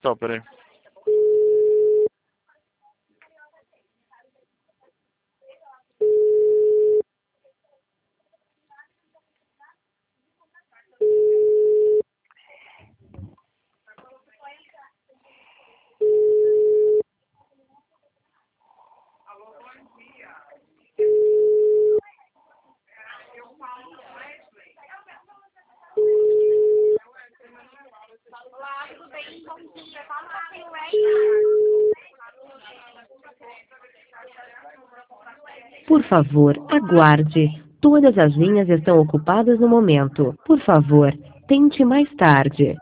Tá, peraí. Olá, tudo bem? Bom dia. Fala com a Por favor, aguarde. Todas as linhas estão ocupadas no momento. Por favor, tente mais tarde.